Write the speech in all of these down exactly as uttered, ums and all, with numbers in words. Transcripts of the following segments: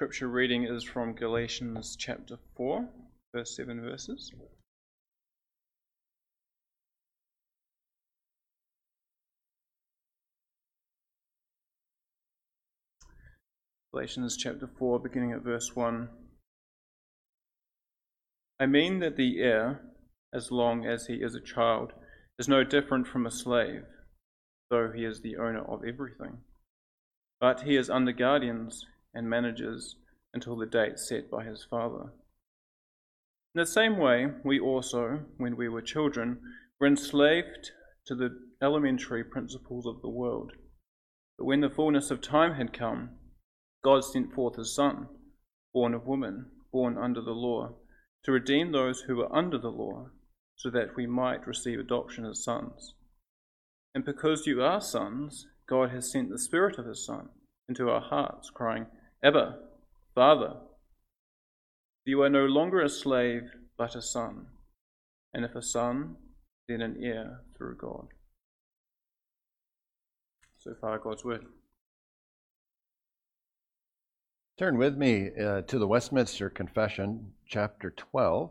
Scripture reading is from Galatians chapter four, verse seven verses. Galatians chapter four, beginning at verse one. I mean that the heir, as long as he is a child, is no different from a slave, though he is the owner of everything. But he is under guardians and managers until the date set by his father. In the same way, we also, when we were children, were enslaved to the elementary principles of the world. But when the fullness of time had come, God sent forth his Son, born of woman, born under the law, to redeem those who were under the law, so that we might receive adoption as sons. And because you are sons, God has sent the Spirit of his Son into our hearts, crying, Abba, Father. You are no longer a slave, but a son, and if a son, then an heir through God. So far, God's word. Turn with me uh, to the Westminster Confession, chapter twelve.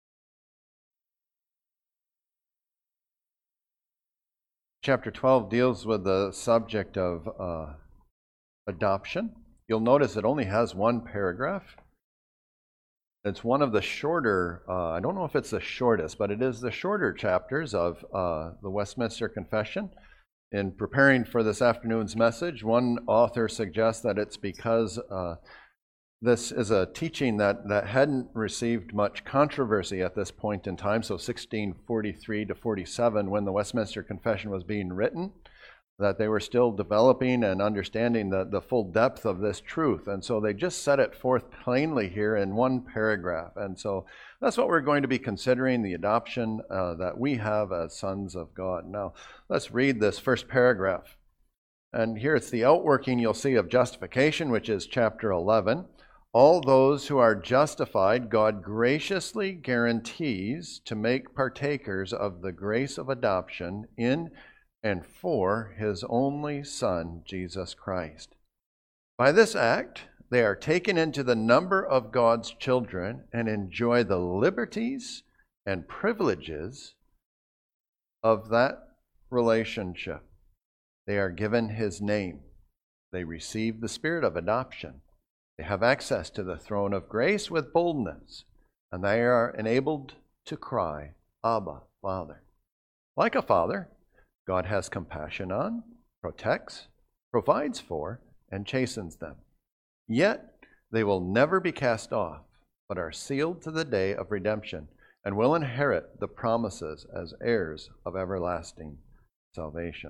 Chapter twelve deals with the subject of uh, adoption. You'll notice it only has one paragraph. It's one of the shorter, uh, I don't know if it's the shortest, but it is the shorter chapters of uh, the Westminster Confession. In preparing for this afternoon's message, one author suggests that it's because uh, this is a teaching that, that hadn't received much controversy at this point in time, so sixteen forty-three to forty-seven, when the Westminster Confession was being written, that they were still developing and understanding the, the full depth of this truth. And so they just set it forth plainly here in one paragraph. And so that's what we're going to be considering, the adoption uh, that we have as sons of God. Now, let's read this first paragraph. And here it's the outworking, you'll see, of justification, which is chapter eleven. All those who are justified, God graciously guarantees to make partakers of the grace of adoption in and for his only Son, Jesus Christ. By this act, they are taken into the number of God's children and enjoy the liberties and privileges of that relationship. They are given his name. They receive the spirit of adoption. They have access to the throne of grace with boldness, and they are enabled to cry, Abba, Father. Like a father, God has compassion on, protects, provides for, and chastens them. Yet they will never be cast off, but are sealed to the day of redemption, and will inherit the promises as heirs of everlasting salvation.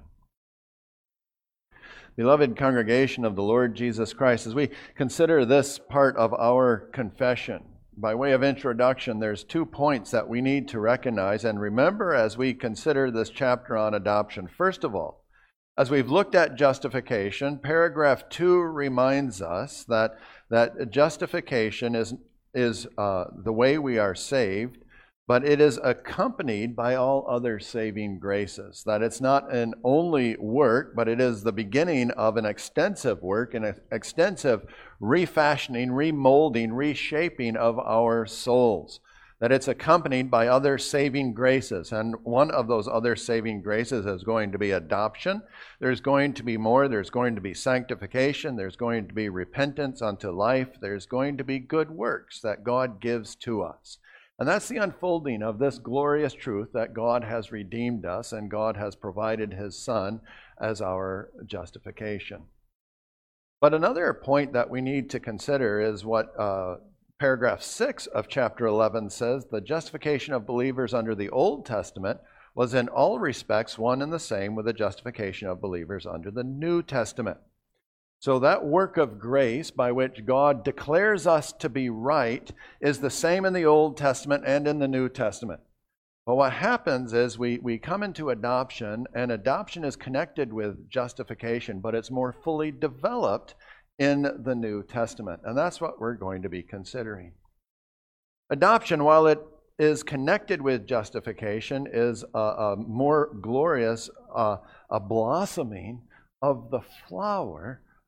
Beloved congregation of the Lord Jesus Christ, as we consider this part of our confession, by way of introduction, there's two points that we need to recognize and remember as we consider this chapter on adoption. First of all, as we've looked at justification, paragraph two reminds us that, that justification is, is uh, the way we are saved, but it is accompanied by all other saving graces. That it's not an only work, but it is the beginning of an extensive work, an extensive refashioning, remolding, reshaping of our souls. That it's accompanied by other saving graces. And one of those other saving graces is going to be adoption. There's going to be more. There's going to be sanctification. There's going to be repentance unto life. There's going to be good works that God gives to us. And that's the unfolding of this glorious truth that God has redeemed us and God has provided his Son as our justification. But another point that we need to consider is what uh, paragraph six of chapter eleven says. The justification of believers under the Old Testament was in all respects one and the same with the justification of believers under the New Testament. So that work of grace by which God declares us to be right is the same in the Old Testament and in the New Testament. But what happens is we, we come into adoption, and adoption is connected with justification, but it's more fully developed in the New Testament. And that's what we're going to be considering. Adoption, while it is connected with justification, is a, a more glorious, uh, a blossoming of the flower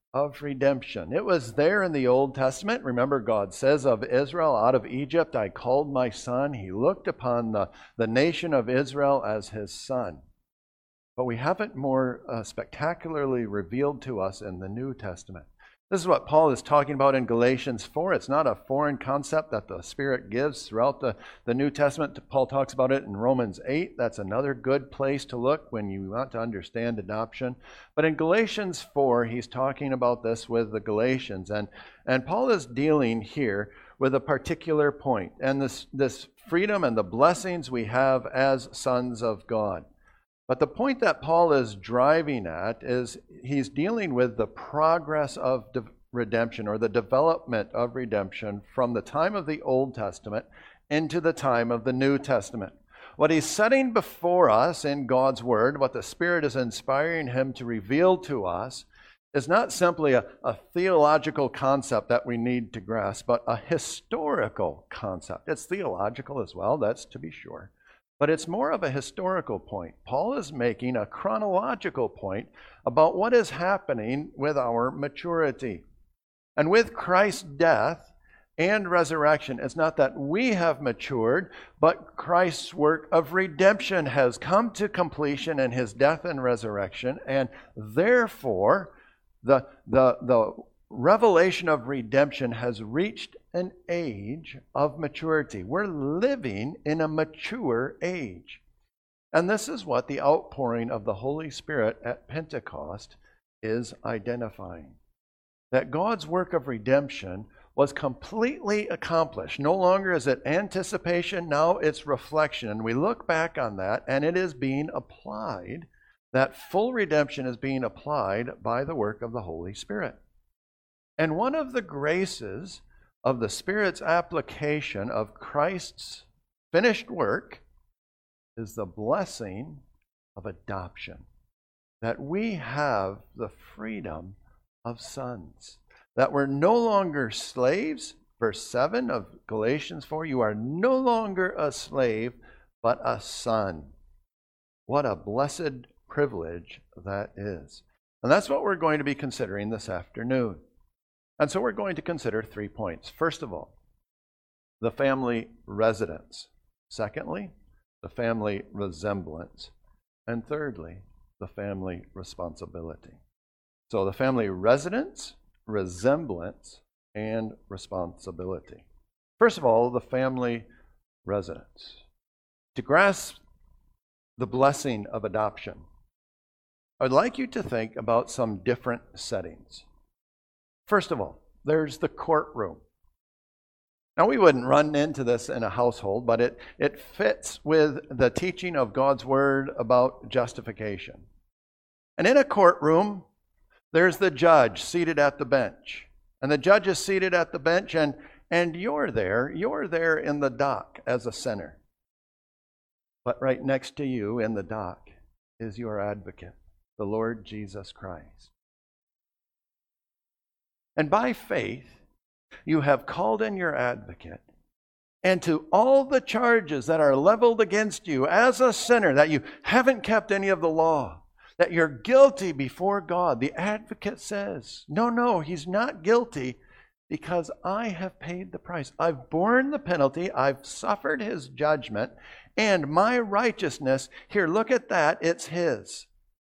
of redemption. It was there in the Old Testament. Remember, God says of Israel, out of Egypt I called my son. He looked upon the, the nation of Israel as his son. But we have it more uh, spectacularly revealed to us in the New Testament. This is what Paul is talking about in Galatians four. It's not a foreign concept that the Spirit gives throughout the, the New Testament. Paul talks about it in Romans eight. That's another good place to look when you want to understand adoption. But in Galatians four, he's talking about this with the Galatians. And, and Paul is dealing here with a particular point, and this, this freedom and the blessings we have as sons of God. But the point that Paul is driving at is he's dealing with the progress of de- redemption, or the development of redemption from the time of the Old Testament into the time of the New Testament. What he's setting before us in God's Word, what the Spirit is inspiring him to reveal to us, is not simply a, a theological concept that we need to grasp, but a historical concept. It's theological as well, that's to be sure. But it's more of a historical point. Paul is making a chronological point about what is happening with our maturity. And with Christ's death and resurrection, it's not that we have matured, but Christ's work of redemption has come to completion in his death and resurrection. And therefore, the, the, the revelation of redemption has reached an age of maturity. We're living in a mature age. And this is what the outpouring of the Holy Spirit at Pentecost is identifying. That God's work of redemption was completely accomplished. No longer is it anticipation, now it's reflection. And we look back on that, and it is being applied. That full redemption is being applied by the work of the Holy Spirit. And one of the graces of the Spirit's application of Christ's finished work is the blessing of adoption. That we have the freedom of sons. That we're no longer slaves. Verse seven of Galatians four, you are no longer a slave, but a son. What a blessed privilege that is. And that's what we're going to be considering this afternoon. And so we're going to consider three points. First of all, the family residence. Secondly, the family resemblance. And thirdly, the family responsibility. So the family residence, resemblance, and responsibility. First of all, the family residence. To grasp the blessing of adoption, I'd like you to think about some different settings. First of all, there's the courtroom. Now, we wouldn't run into this in a household, but it, it fits with the teaching of God's Word about justification. And in a courtroom, there's the judge seated at the bench. And the judge is seated at the bench, and, and you're there. You're there in the dock as a sinner. But right next to you in the dock is your advocate, the Lord Jesus Christ. And by faith, you have called in your advocate, and to all the charges that are leveled against you as a sinner, that you haven't kept any of the law, that you're guilty before God, the advocate says, no, no, he's not guilty because I have paid the price. I've borne the penalty, I've suffered his judgment, and my righteousness, here, look at that, it's his.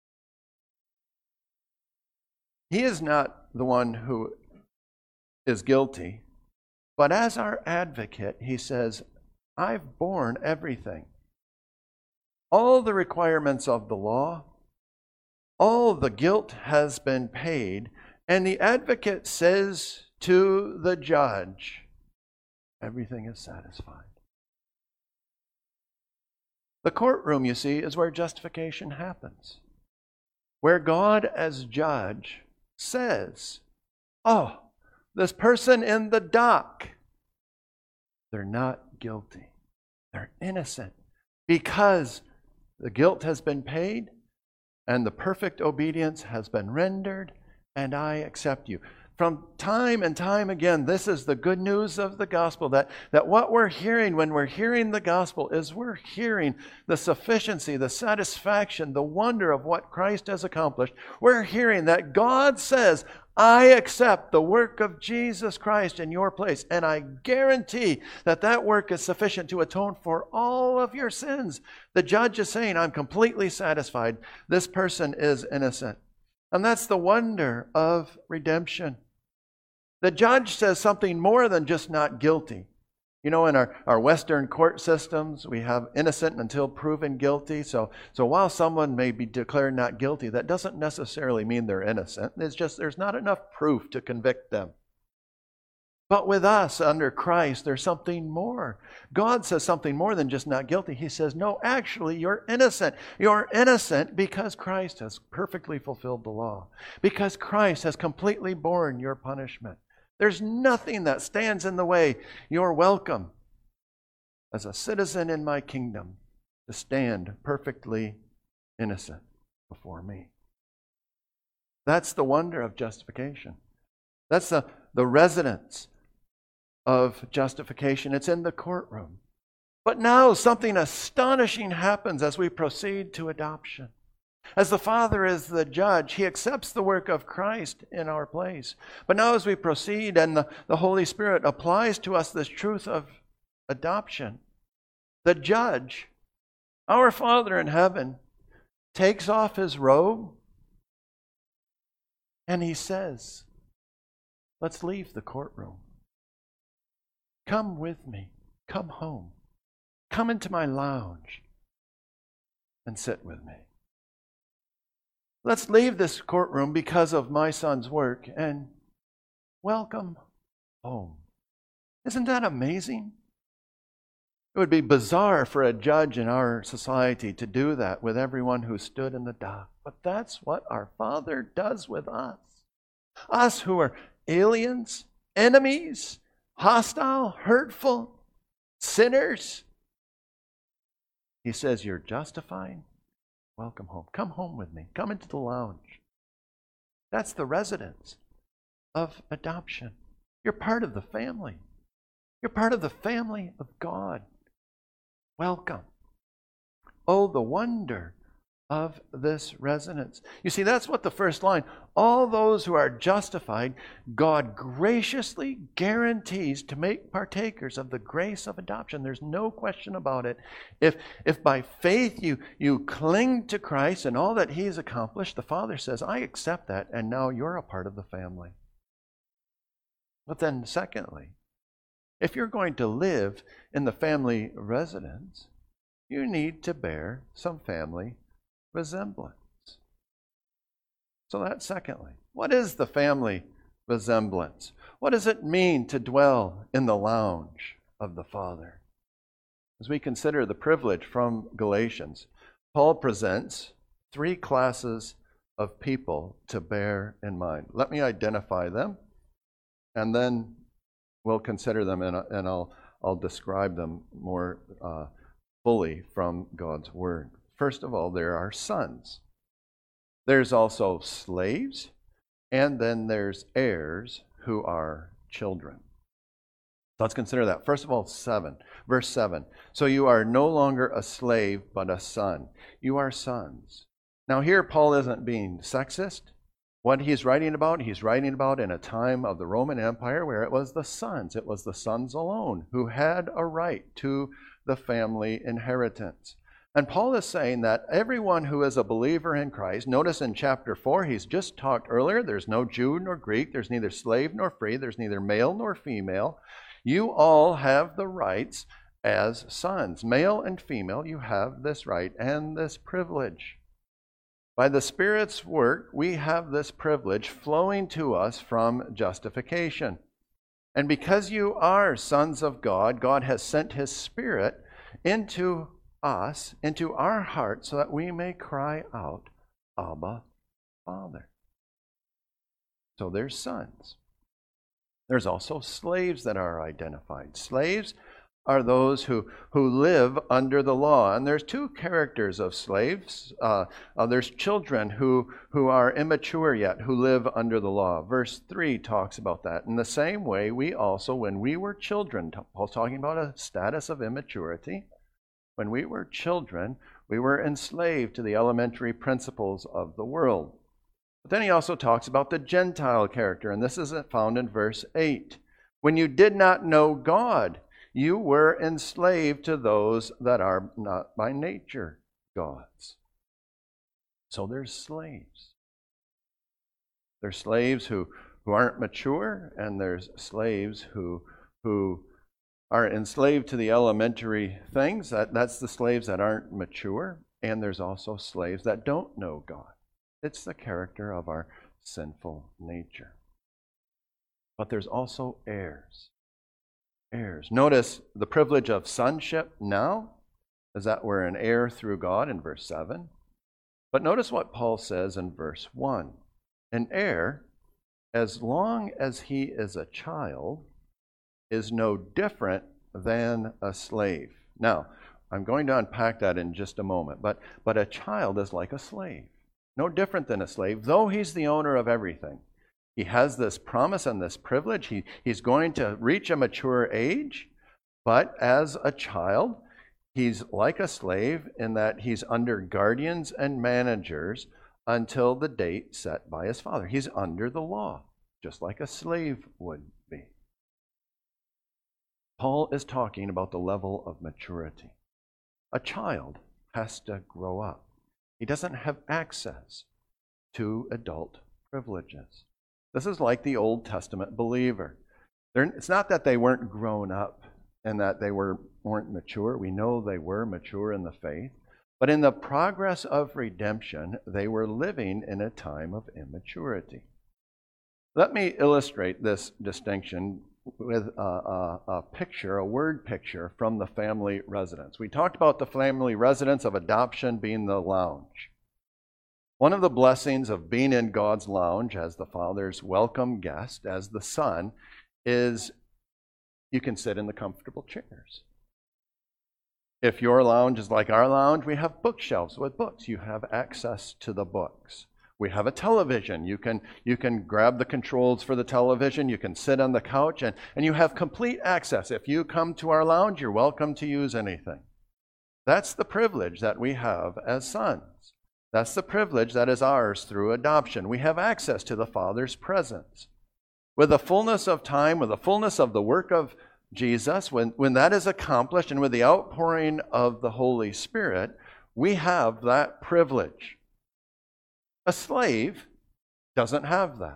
He is not the one who is guilty, but as our advocate, he says, I've borne everything. All the requirements of the law, all the guilt has been paid, and the advocate says to the judge, everything is satisfied. The courtroom, you see, is where justification happens. Where God as judge says, oh, this person in the dock, they're not guilty. They're innocent because the guilt has been paid and the perfect obedience has been rendered, and I accept you. From time and time again, this is the good news of the gospel, that, that what we're hearing when we're hearing the gospel is we're hearing the sufficiency, the satisfaction, the wonder of what Christ has accomplished. We're hearing that God says, I accept the work of Jesus Christ in your place, and I guarantee that that work is sufficient to atone for all of your sins. The judge is saying, I'm completely satisfied. This person is innocent. And that's the wonder of redemption. The judge says something more than just not guilty. You know, in our, our Western court systems, we have innocent until proven guilty. So, so while someone may be declared not guilty, that doesn't necessarily mean they're innocent. It's just there's not enough proof to convict them. But with us, under Christ, there's something more. God says something more than just not guilty. He says, no, actually, you're innocent. You're innocent because Christ has perfectly fulfilled the law. Because Christ has completely borne your punishment. There's nothing that stands in the way. You're welcome as a citizen in my kingdom to stand perfectly innocent before me. That's the wonder of justification. That's the, the residence of justification. It's in the courtroom. But now something astonishing happens as we proceed to adoption. As the Father is the judge, He accepts the work of Christ in our place. But now as we proceed and the, the Holy Spirit applies to us this truth of adoption, the judge, our Father in heaven, takes off his robe and He says, let's leave the courtroom. Come with me. Come home. Come into my lounge and sit with me. Let's leave this courtroom because of my son's work and welcome home. Isn't that amazing? It would be bizarre for a judge in our society to do that with everyone who stood in the dock. But that's what our Father does with us. Us who are aliens, enemies, hostile, hurtful, sinners. He says, you're justified. Welcome home. Come home with me. Come into the lounge. That's the residence of adoption. You're part of the family. You're part of the family of God. Welcome. Oh, the wonder of this residence. You see, that's what the first line, all those who are justified, God graciously guarantees to make partakers of the grace of adoption. There's no question about it. If, if by faith you, you cling to Christ and all that He's accomplished, the Father says, I accept that, and now you're a part of the family. But then secondly, if you're going to live in the family residence, you need to bear some family resemblance. So that's secondly. What is the family resemblance? What does it mean to dwell in the lounge of the Father? As we consider the privilege from Galatians, Paul presents three classes of people to bear in mind. Let me identify them, and then we'll consider them, and, and I'll, I'll describe them more uh, fully from God's Word. First of all, there are sons. There's also slaves, and then there's heirs who are children. So let's consider that. First of all, seven. Verse seven. So you are no longer a slave, but a son. You are sons. Now here, Paul isn't being sexist. What he's writing about, he's writing about in a time of the Roman Empire where it was the sons. It was the sons alone who had a right to the family inheritance. And Paul is saying that everyone who is a believer in Christ, notice in chapter four, he's just talked earlier, there's no Jew nor Greek, there's neither slave nor free, there's neither male nor female. You all have the rights as sons. Male and female, you have this right and this privilege. By the Spirit's work, we have this privilege flowing to us from justification. And because you are sons of God, God has sent His Spirit into us, into our hearts, so that we may cry out, Abba, Father. So there's sons. There's also slaves that are identified. Slaves are those who, who live under the law. And there's two characters of slaves. Uh, uh, there's children who, who are immature yet, who live under the law. Verse three talks about that. In the same way, we also, when we were children, Paul's talking about a status of immaturity. When we were children, we were enslaved to the elementary principles of the world. But then he also talks about the Gentile character, and this is found in verse eight. When you did not know God, you were enslaved to those that are not by nature gods. So there's slaves. There's slaves who, who aren't mature, and there's slaves who, who are enslaved to the elementary things. That, that's the slaves that aren't mature. And there's also slaves that don't know God. It's the character of our sinful nature. But there's also heirs. Heirs. Notice the privilege of sonship now is that we're an heir through God in verse seven. But notice what Paul says in verse one. An heir, as long as he is a child, is no different than a slave. Now, I'm going to unpack that in just a moment, but, but a child is like a slave. No different than a slave, though he's the owner of everything. He has this promise and this privilege. He, he's going to reach a mature age, but as a child, he's like a slave in that he's under guardians and managers until the date set by his father. He's under the law, just like a slave would be. Paul is talking about the level of maturity. A child has to grow up. He doesn't have access to adult privileges. This is like the Old Testament believer. They're, it's not that they weren't grown up and that they were, weren't mature. We know they were mature in the faith. But in the progress of redemption, they were living in a time of immaturity. Let me illustrate this distinction with a, a, a picture, a word picture from the family residence. We talked about the family residence of adoption being the lounge. One of the blessings of being in God's lounge as the Father's welcome guest, as the Son, is you can sit in the comfortable chairs. If your lounge is like our lounge, we have bookshelves with books. You have access to the books. We have a television. You can, you can grab the controls for the television. You can sit on the couch, and, and you have complete access. If you come to our lounge, you're welcome to use anything. That's the privilege that we have as sons. That's the privilege that is ours through adoption. We have access to the Father's presence. With the fullness of time, with the fullness of the work of Jesus, when, when that is accomplished, and with the outpouring of the Holy Spirit, we have that privilege. A slave doesn't have that.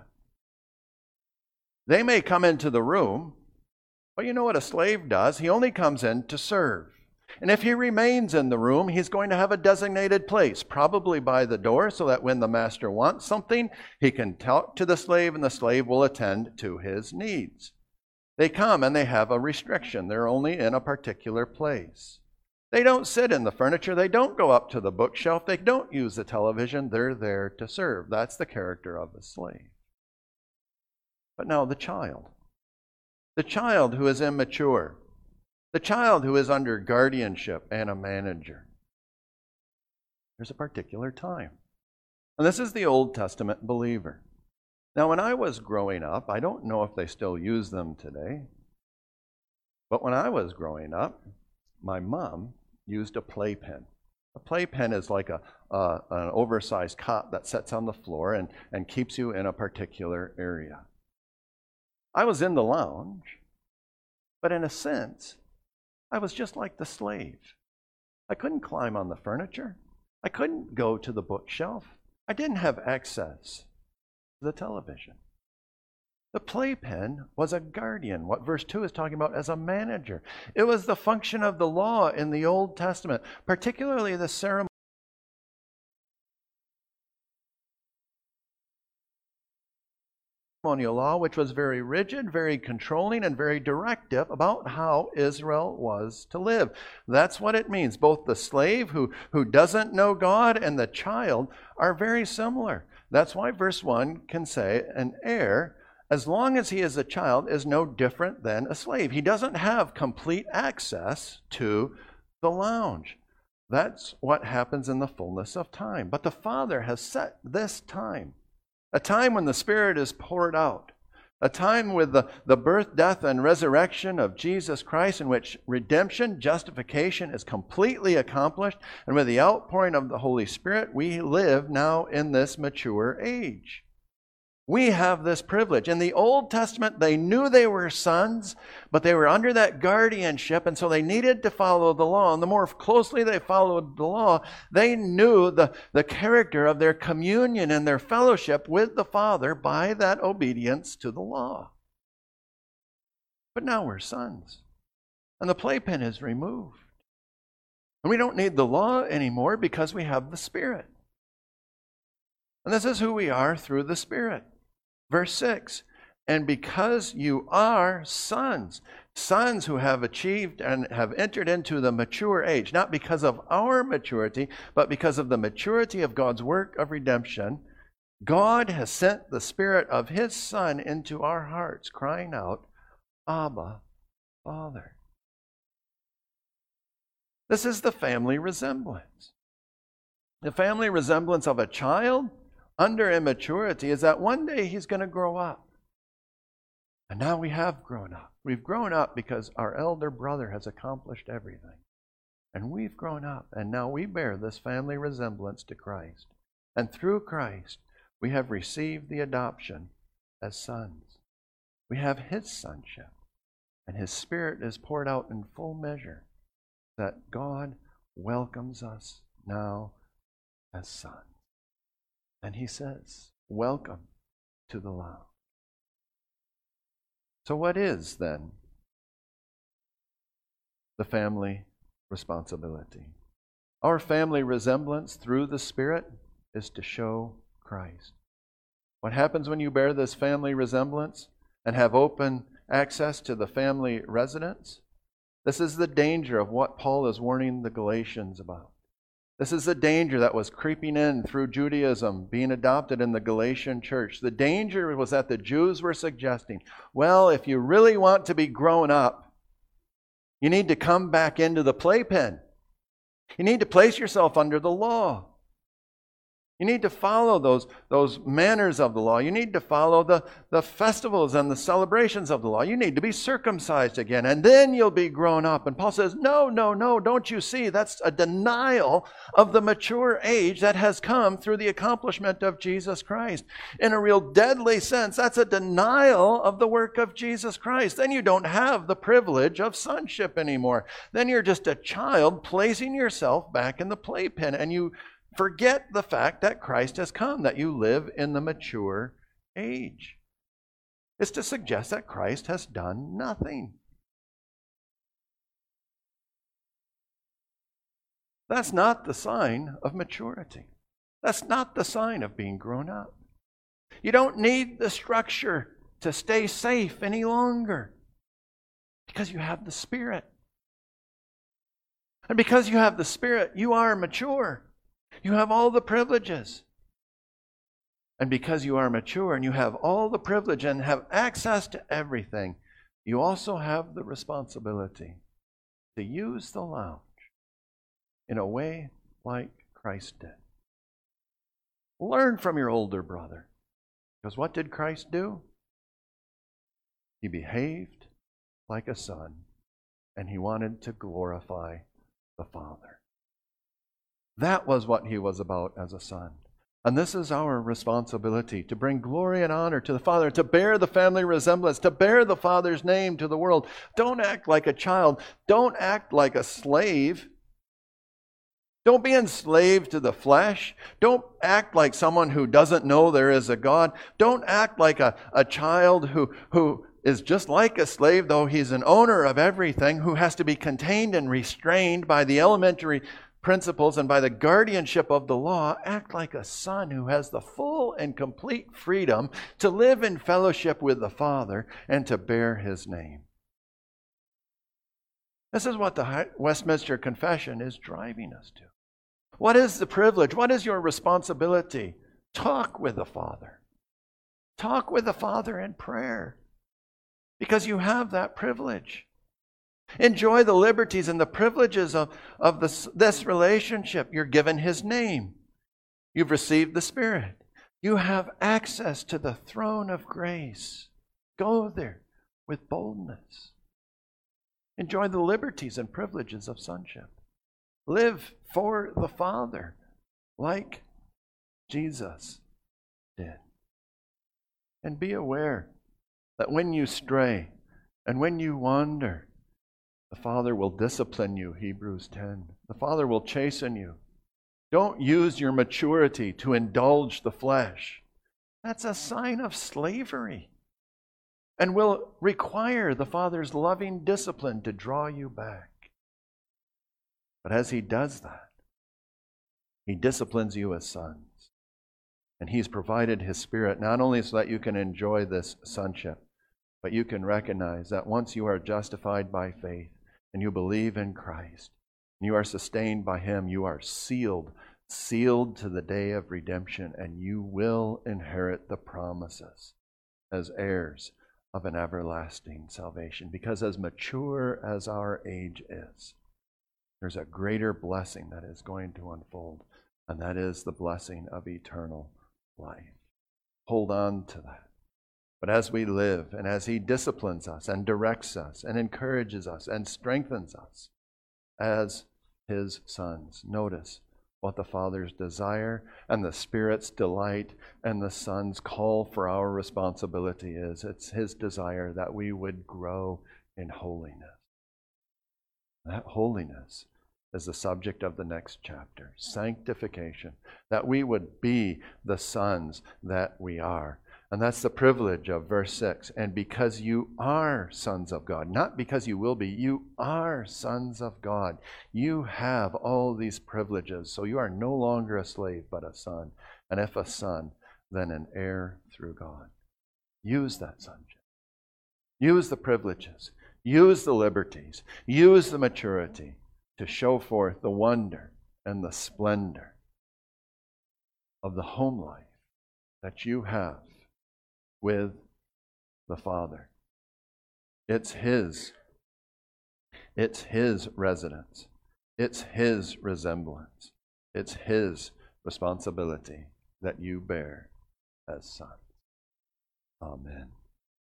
They may come into the room, but you know what a slave does? He only comes in to serve. And if he remains in the room, he's going to have a designated place, probably by the door, so that when the master wants something, he can talk to the slave and the slave will attend to his needs. They come and they have a restriction. They're only in a particular place. They don't sit in the furniture. They don't go up to the bookshelf. They don't use the television. They're there to serve. That's the character of a slave. But now the child. The child who is immature. The child who is under guardianship and a manager. There's a particular time. And this is the Old Testament believer. Now, when I was growing up, I don't know if they still use them today, but when I was growing up, my mom used a playpen. A playpen is like a, uh, an oversized cot that sits on the floor and, and keeps you in a particular area. I was in the lounge, but in a sense, I was just like the slave. I couldn't climb on the furniture. I couldn't go to the bookshelf. I didn't have access to the television. The playpen was a guardian, what verse two is talking about as a manager. It was the function of the law in the Old Testament, particularly the ceremonial law, which was very rigid, very controlling, and very directive about how Israel was to live. That's what it means. Both the slave who, who doesn't know God and the child are very similar. That's why verse one can say an heir, as long as he is a child, is no different than a slave. He doesn't have complete access to the lounge. That's what happens in the fullness of time. But the Father has set this time, a time when the Spirit is poured out, A time with the, the birth, death, and resurrection of Jesus Christ, in which redemption, justification is completely accomplished. And with the outpouring of the Holy Spirit, we live now in this mature age. We have this privilege. In the Old Testament, they knew they were sons, but they were under that guardianship, and so they needed to follow the law. And the more closely they followed the law, they knew the, the character of their communion and their fellowship with the Father by that obedience to the law. But now we're sons, and the playpen is removed. And we don't need the law anymore because we have the Spirit. And this is who we are through the Spirit. Verse six, and because you are sons, sons who have achieved and have entered into the mature age, not because of our maturity, but because of the maturity of God's work of redemption, God has sent the Spirit of His Son into our hearts, crying out, Abba, Father. This is the family resemblance. The family resemblance of a child under immaturity is that one day he's going to grow up. And now we have grown up. We've grown up because our elder brother has accomplished everything. And we've grown up, and now we bear this family resemblance to Christ. And through Christ, we have received the adoption as sons. We have His sonship, and His Spirit is poured out in full measure, that God welcomes us now as sons. And He says, welcome to the lounge. So what is then the family responsibility? Our family resemblance through the Spirit is to show Christ. What happens when you bear this family resemblance and have open access to the family residence? This is the danger of what Paul is warning the Galatians about. This is the danger that was creeping in through Judaism, being adopted in the Galatian church. The danger was that the Jews were suggesting, well, if you really want to be grown up, you need to come back into the playpen. You need to place yourself under the law. You need to follow those, those manners of the law. You need to follow the, the festivals and the celebrations of the law. You need to be circumcised again, and then you'll be grown up. And Paul says, no, no, no, don't you see? That's a denial of the mature age that has come through the accomplishment of Jesus Christ. In a real deadly sense, that's a denial of the work of Jesus Christ. Then you don't have the privilege of sonship anymore. Then you're just a child placing yourself back in the playpen, and you forget the fact that Christ has come, that you live in the mature age. It's to suggest that Christ has done nothing. That's not the sign of maturity. That's not the sign of being grown up. You don't need the structure to stay safe any longer because you have the Spirit. And because you have the Spirit, you are mature. You have all the privileges. And because you are mature and you have all the privilege and have access to everything, you also have the responsibility to use the lounge in a way like Christ did. Learn from your older brother. Because what did Christ do? He behaved like a son, and he wanted to glorify the Father. That was what he was about as a son. And this is our responsibility, to bring glory and honor to the Father, to bear the family resemblance, to bear the Father's name to the world. Don't act like a child. Don't act like a slave. Don't be enslaved to the flesh. Don't act like someone who doesn't know there is a God. Don't act like a, a child who, who is just like a slave, though he's an owner of everything, who has to be contained and restrained by the elementary principles and by the guardianship of the law. Act like a son who has the full and complete freedom to live in fellowship with the Father and to bear His name. This is what the Westminster Confession is driving us to. What is the privilege? What is your responsibility? Talk with the Father. Talk with the Father in prayer, because you have that privilege. Enjoy the liberties and the privileges of, of this, this relationship. You're given His name. You've received the Spirit. You have access to the throne of grace. Go there with boldness. Enjoy the liberties and privileges of sonship. Live for the Father like Jesus did. And be aware that when you stray and when you wander, the Father will discipline you, Hebrews ten. The Father will chasten you. Don't use your maturity to indulge the flesh. That's a sign of slavery and will require the Father's loving discipline to draw you back. But as He does that, He disciplines you as sons. And He's provided His Spirit not only so that you can enjoy this sonship, but you can recognize that once you are justified by faith and you believe in Christ, and you are sustained by Him, you are sealed, sealed to the day of redemption, and you will inherit the promises as heirs of an everlasting salvation. Because as mature as our age is, there's a greater blessing that is going to unfold, and that is the blessing of eternal life. Hold on to that. But as we live, and as He disciplines us and directs us and encourages us and strengthens us as His sons, notice what the Father's desire and the Spirit's delight and the Son's call for our responsibility is. It's His desire that we would grow in holiness. That holiness is the subject of the next chapter, sanctification, that we would be the sons that we are. And that's the privilege of verse six. And because you are sons of God, not because you will be, you are sons of God. You have all these privileges. So you are no longer a slave, but a son. And if a son, then an heir through God. Use that sonship. Use the privileges. Use the liberties. Use the maturity to show forth the wonder and the splendor of the home life that you have with the Father. It's His. It's His residence. It's His resemblance. It's His responsibility that you bear as sons. Amen.